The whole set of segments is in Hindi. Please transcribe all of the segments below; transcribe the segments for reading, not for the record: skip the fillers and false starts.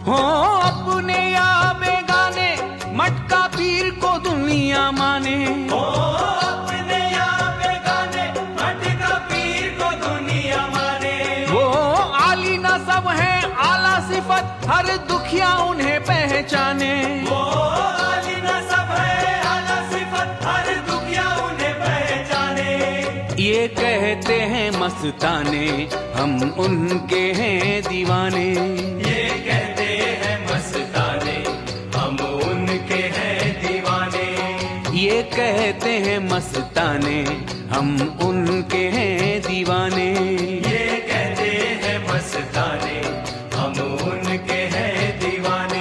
हो अपने या बेगाने, मटका पीर को दुनिया माने। हो अपने या बेगाने, मटका पीर को दुनिया माने। वो आली न सब है आला सिफत, हर दुखिया उन्हें पहचाने। वो आली न सब है आला सिफत, हर दुखिया उन्हें पहचाने। ये कहते हैं मस्ताने, हम उनके हैं दीवाने। ये कहते हैं मस्ताने, हम उनके हैं दीवाने। ये कहते हैं मस्ताने, हम उनके हैं दीवाने। ये कहते हैं मस्ताने, हम उनके हैं दीवाने।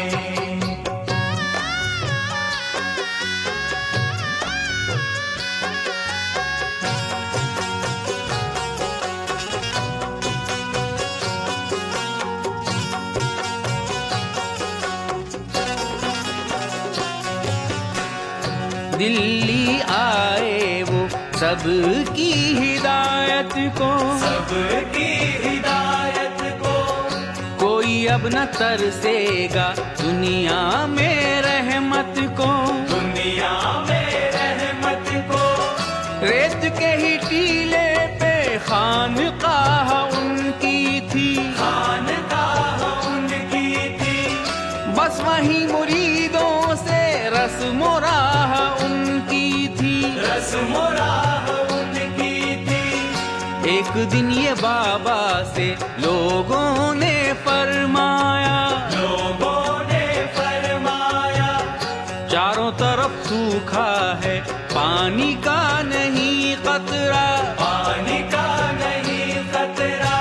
दिल्ली आए वो सबकी हिदायत को, सबकी हिदायत को। कोई अब न तरसेगा दुनिया में रहमत को। दुनिया में रहमत को। रेत के ही टीले पे खानकाह उनकी थी, खानकाह उनकी थी। बस वहीं मुरीदों से रस्म राह उनकी थी, रस्म राह उनकी थी। एक दिन ये बाबा से लोगों ने फरमाया, लोगों ने फरमाया। चारों तरफ सूखा है पानी का नहीं कतरा, पानी का नहीं कतरा।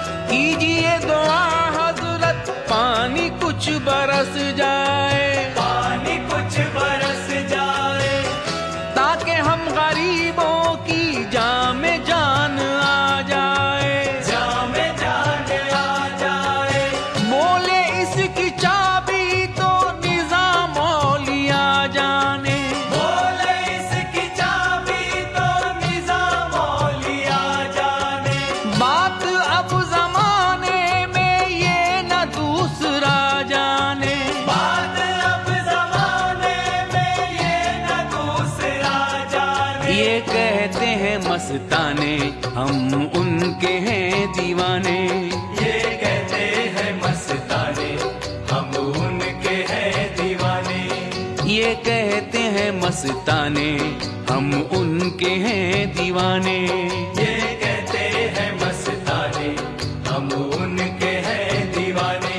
कीजिए दुआ हजरत पानी कुछ बरस जाए, पानी कुछ बरस जाए। ताकि हम गरीबों की जान में जान आ जाए, जान में जान आ जाए। बोले इसकी चाबी तो निजाम औलिया जाने। बोले इसकी चाबी तो निजाम औलिया जाने। बात अब जमाने में ये न दूसरा जाने, बात अब जमाने में ये न दूसरा जाने। ये कहते हैं मस्ताने, हम उनके हैं दीवाने। ये कहते हैं मस्ताने, हम उनके हैं दीवाने। ये कहते हैं मस्ताने, हम उनके हैं दीवाने। ये कहते हैं मस्ताने, हम उनके हैं दीवाने।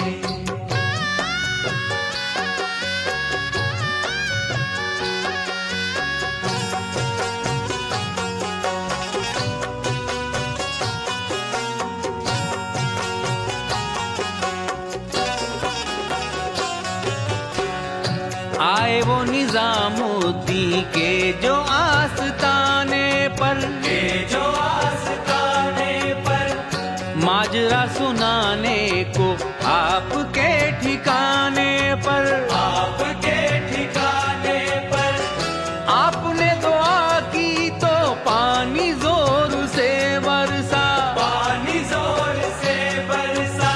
आए वो निजामुद्दीन के जो आस्ताने पर, के जो आस्ताने पर। माजरा सुनाने को आपके ठिकाने पर, आपके ठिकाने पर। आपने दुआ की तो पानी जोर से बरसा, पानी जोर से बरसा।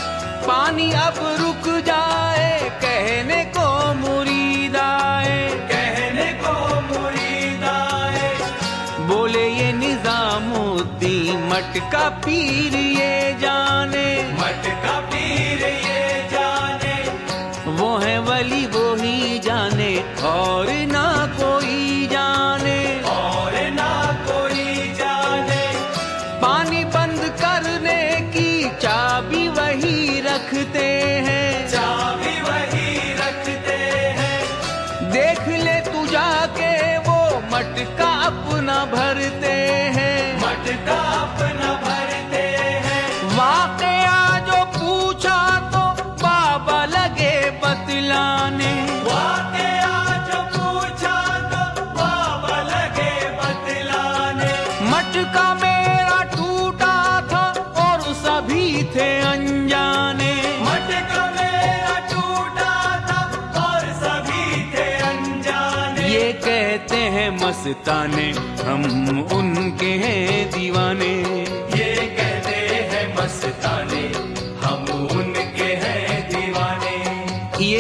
पानी अब रुक जाए कहने को मुरीद आए, कहने को मुरीद आए। बोले ये निजामुद्दीन मटका पीर ये जाने, मटका पीर ये जाने। वो है वली वो ही जाने और ना कोई जाने, और ना कोई जाने। पानी बंद करने की चाबी वही रखते हैं, चाबी वही रखते हैं। देख ले तू जाके वो मटका अपना भरते हैं, मटका अपना भरते हैं। वाकया जो पूछा तो बाबा लगे बतलाने, वाकया जो पूछा तो बाबा लगे बतलाने। मटका मेरा टूटा था और सभी थे अनजाने, मटका मेरा टूटा था और सभी थे अनजाने। ये कहते हैं मस्ताने, हम उनके हैं दीवाने। ये कहते हैं मस्ताने, हम उनके हैं दीवाने।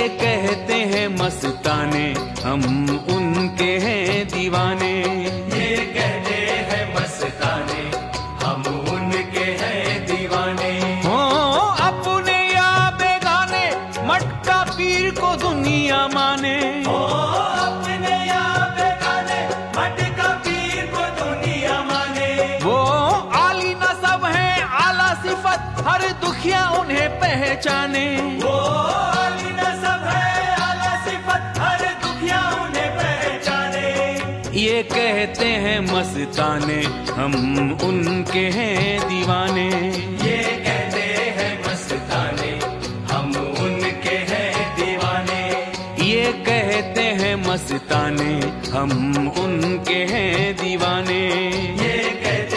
ये कहते हैं मस्ताने हम उनके हैं दीवाने। ये कहते हैं मस्ताने हम उनके हैं दीवाने। हो अपने या बेगाने मटका पीर को दुनिया माने। ओ अपने या बेगाने मटका पीर को दुनिया माने। वो आली नसब है आला सिफत हर दुखिया उन्हें पहचाने। वो आली नसब है आला सिफत हर दुखिया उन्हें पहचाने। ये कहते हैं मस्ताने हम उनके हैं दीवाने। ये कहते हैं मस्ताने हम उनके हैं दीवाने। ये कहते हैं मस्ताने हम उनके हैं दीवाने। ये कहते